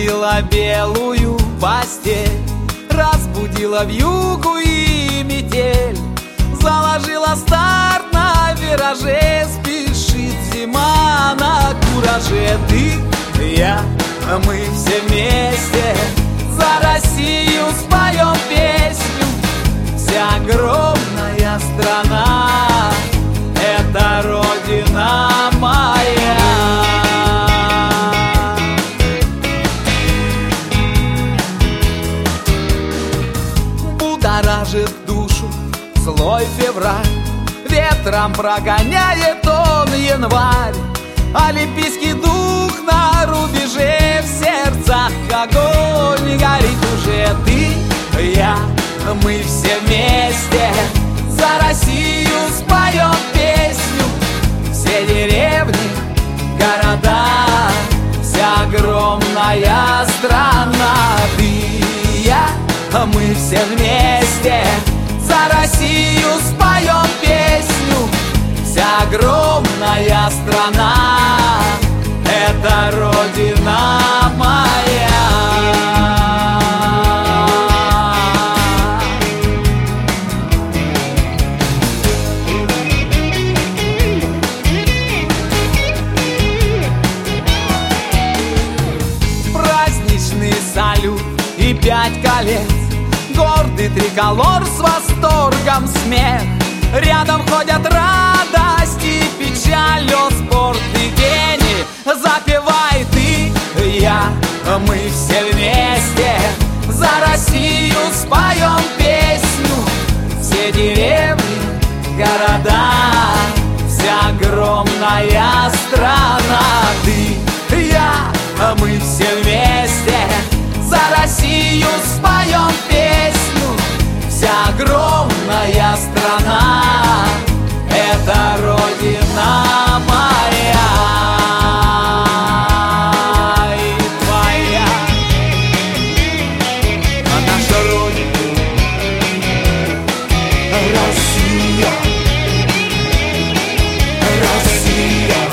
Застелила белую постель, разбудила вьюгу и метель, заложила старт на вираже, спешит зима на кураже. Ты, я, мы все вместе за Россию споем песню. Вся огромная страна — это Родина моя. Будоражит душу злой февраль, ветром прогоняет он январь. Олимпийский дух на рубеже, в сердцах огонь горит уже. Ты, я, мы все вместе за Россию споем песню. Все деревни, города, вся огромная страна. Ты, я, мы все вместе за Россию споем песню. Вся огромная страна — это Родина моя. Праздничный салют и 5 колец, гордый триколор с восторгом смех. Рядом ходят радость и печаль, о спорт и гений. Запевай ты, я, мы все вместе за Россию споем песню. Все деревни, города, вся огромная страна. Ты, я, мы все вместе за Россию споем песню. Вся огромная страна — это Родина моя и твоя. А наша Родина — Россия, Россия.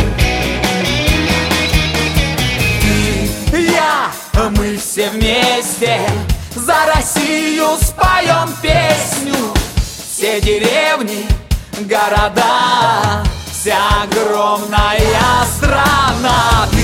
Ты, я, мы все вместе за Россию споем песню. Все деревни, города, вся огромная страна.